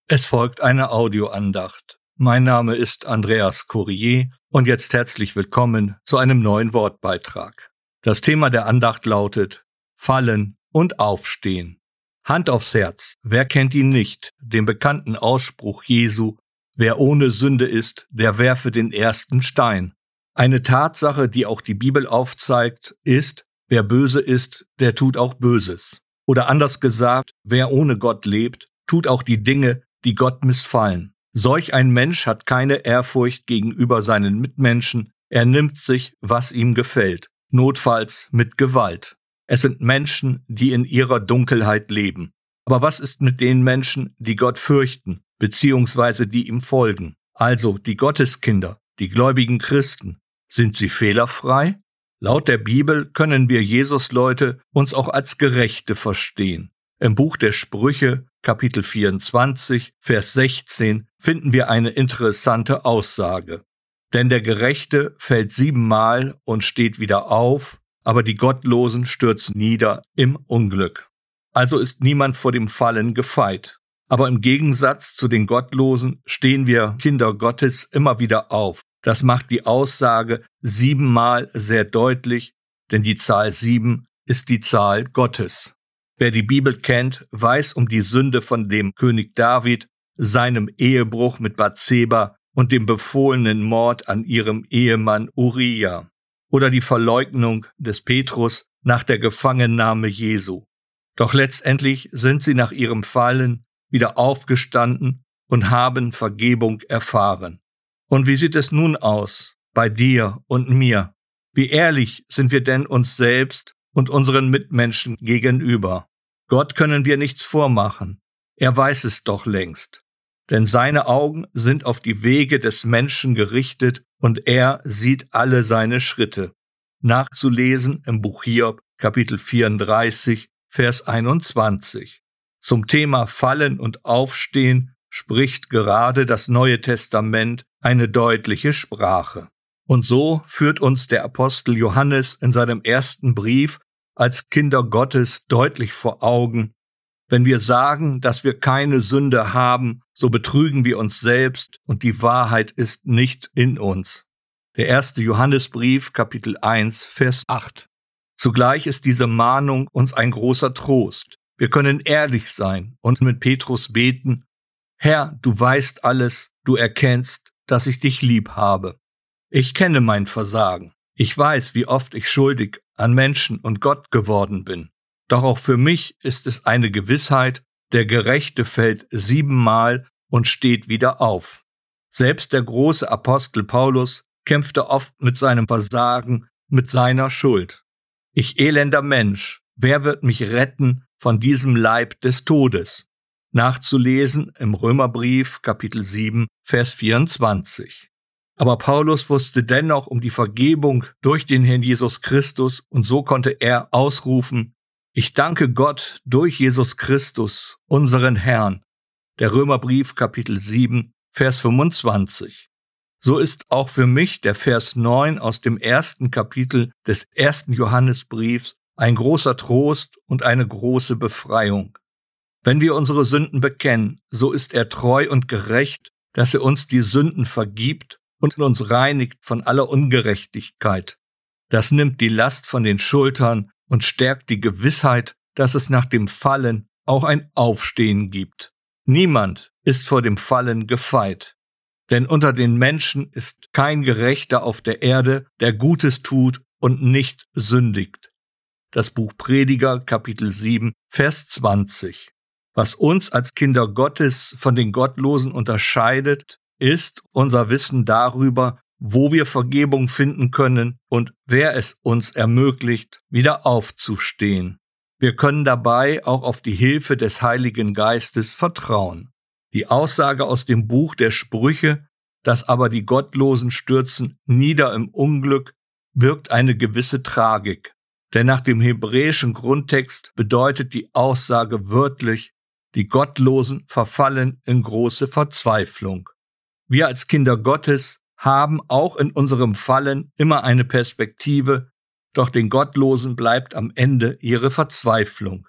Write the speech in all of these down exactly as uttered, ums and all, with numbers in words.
Es folgt eine Audioandacht. Mein Name ist Andreas Courier und jetzt herzlich willkommen zu einem neuen Wortbeitrag. Das Thema der Andacht lautet Fallen und Aufstehen. Hand aufs Herz, wer kennt ihn nicht, den bekannten Ausspruch Jesu, wer ohne Sünde ist, der werfe den ersten Stein. Eine Tatsache, die auch die Bibel aufzeigt, ist, wer böse ist, der tut auch Böses. Oder anders gesagt, wer ohne Gott lebt, tut auch die Dinge, die Gott missfallen. Solch ein Mensch hat keine Ehrfurcht gegenüber seinen Mitmenschen, er nimmt sich, was ihm gefällt, notfalls mit Gewalt. Es sind Menschen, die in ihrer Dunkelheit leben. Aber was ist mit den Menschen, die Gott fürchten, beziehungsweise die ihm folgen? Also die Gotteskinder, die gläubigen Christen. Sind sie fehlerfrei? Laut der Bibel können wir Jesusleute uns auch als Gerechte verstehen. Im Buch der Sprüche, Kapitel vierundzwanzig, Vers sechzehn, finden wir eine interessante Aussage. Denn der Gerechte fällt siebenmal und steht wieder auf, aber die Gottlosen stürzen nieder im Unglück. Also ist niemand vor dem Fallen gefeit. Aber im Gegensatz zu den Gottlosen stehen wir Kinder Gottes immer wieder auf. Das macht die Aussage siebenmal sehr deutlich, denn die Zahl sieben ist die Zahl Gottes. Wer die Bibel kennt, weiß um die Sünde von dem König David, seinem Ehebruch mit Bathseba und dem befohlenen Mord an ihrem Ehemann Uriah. Oder die Verleugnung des Petrus nach der Gefangennahme Jesu. Doch letztendlich sind sie nach ihrem Fallen wieder aufgestanden und haben Vergebung erfahren. Und wie sieht es nun aus bei dir und mir? Wie ehrlich sind wir denn uns selbst und unseren Mitmenschen gegenüber? Gott können wir nichts vormachen. Er weiß es doch längst. Denn seine Augen sind auf die Wege des Menschen gerichtet und er sieht alle seine Schritte. Nachzulesen im Buch Hiob, Kapitel vierunddreißig, Vers einundzwanzig. Zum Thema Fallen und Aufstehen spricht gerade das Neue Testament eine deutliche Sprache. Und so führt uns der Apostel Johannes in seinem ersten Brief als Kinder Gottes deutlich vor Augen: Wenn wir sagen, dass wir keine Sünde haben, so betrügen wir uns selbst und die Wahrheit ist nicht in uns. Der erste Johannesbrief, Kapitel eins, Vers acht. Zugleich ist diese Mahnung uns ein großer Trost. Wir können ehrlich sein und mit Petrus beten: Herr, du weißt alles, du erkennst, dass ich dich lieb habe. Ich kenne mein Versagen. Ich weiß, wie oft ich schuldig an Menschen und Gott geworden bin. Doch auch für mich ist es eine Gewissheit, der Gerechte fällt siebenmal und steht wieder auf. Selbst der große Apostel Paulus kämpfte oft mit seinem Versagen, mit seiner Schuld. Ich elender Mensch, wer wird mich retten von diesem Leib des Todes? Nachzulesen im Römerbrief, Kapitel sieben, Vers vierundzwanzig. Aber Paulus wusste dennoch um die Vergebung durch den Herrn Jesus Christus und so konnte er ausrufen: Ich danke Gott durch Jesus Christus, unseren Herrn. Der Römerbrief, Kapitel sieben, Vers fünfundzwanzig. So ist auch für mich der Vers neun aus dem ersten Kapitel des ersten Johannesbriefs ein großer Trost und eine große Befreiung. Wenn wir unsere Sünden bekennen, so ist er treu und gerecht, dass er uns die Sünden vergibt und uns reinigt von aller Ungerechtigkeit. Das nimmt die Last von den Schultern und stärkt die Gewissheit, dass es nach dem Fallen auch ein Aufstehen gibt. Niemand ist vor dem Fallen gefeit. Denn unter den Menschen ist kein Gerechter auf der Erde, der Gutes tut und nicht sündigt. Das Buch Prediger, Kapitel sieben, Vers zwanzig. Was uns als Kinder Gottes von den Gottlosen unterscheidet, ist unser Wissen darüber, wo wir Vergebung finden können und wer es uns ermöglicht, wieder aufzustehen. Wir können dabei auch auf die Hilfe des Heiligen Geistes vertrauen. Die Aussage aus dem Buch der Sprüche, dass aber die Gottlosen stürzen nieder im Unglück, birgt eine gewisse Tragik. Denn nach dem hebräischen Grundtext bedeutet die Aussage wörtlich: Die Gottlosen verfallen in große Verzweiflung. Wir als Kinder Gottes haben auch in unserem Fallen immer eine Perspektive, doch den Gottlosen bleibt am Ende ihre Verzweiflung.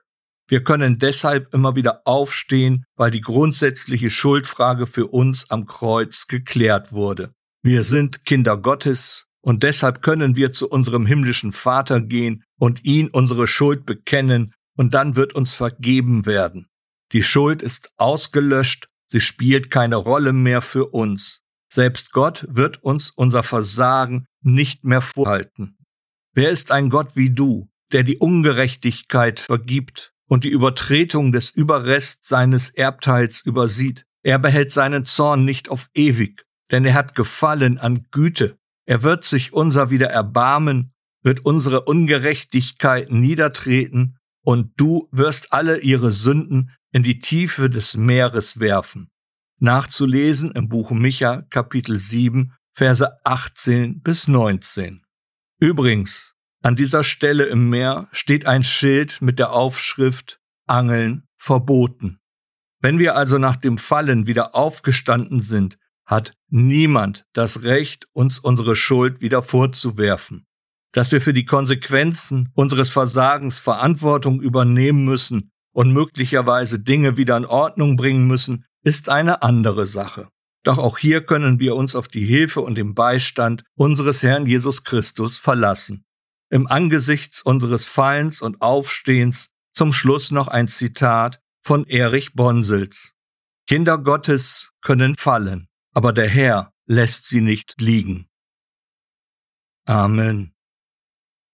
Wir können deshalb immer wieder aufstehen, weil die grundsätzliche Schuldfrage für uns am Kreuz geklärt wurde. Wir sind Kinder Gottes und deshalb können wir zu unserem himmlischen Vater gehen und ihn unsere Schuld bekennen und dann wird uns vergeben werden. Die Schuld ist ausgelöscht, sie spielt keine Rolle mehr für uns. Selbst Gott wird uns unser Versagen nicht mehr vorhalten. Wer ist ein Gott wie du, der die Ungerechtigkeit vergibt und die Übertretung des Überrests seines Erbteils übersieht? Er behält seinen Zorn nicht auf ewig, denn er hat Gefallen an Güte. Er wird sich unser wieder erbarmen, wird unsere Ungerechtigkeit niedertreten und du wirst alle ihre Sünden in die Tiefe des Meeres werfen. Nachzulesen im Buch Micha, Kapitel sieben, Verse achtzehn bis neunzehn. Übrigens, an dieser Stelle im Meer steht ein Schild mit der Aufschrift Angeln verboten. Wenn wir also nach dem Fallen wieder aufgestanden sind, hat niemand das Recht, uns unsere Schuld wieder vorzuwerfen. Dass wir für die Konsequenzen unseres Versagens Verantwortung übernehmen müssen und möglicherweise Dinge wieder in Ordnung bringen müssen, ist eine andere Sache. Doch auch hier können wir uns auf die Hilfe und den Beistand unseres Herrn Jesus Christus verlassen. Im Angesicht unseres Fallens und Aufstehens zum Schluss noch ein Zitat von Erich Bonsels. Kinder Gottes können fallen, aber der Herr lässt sie nicht liegen. Amen.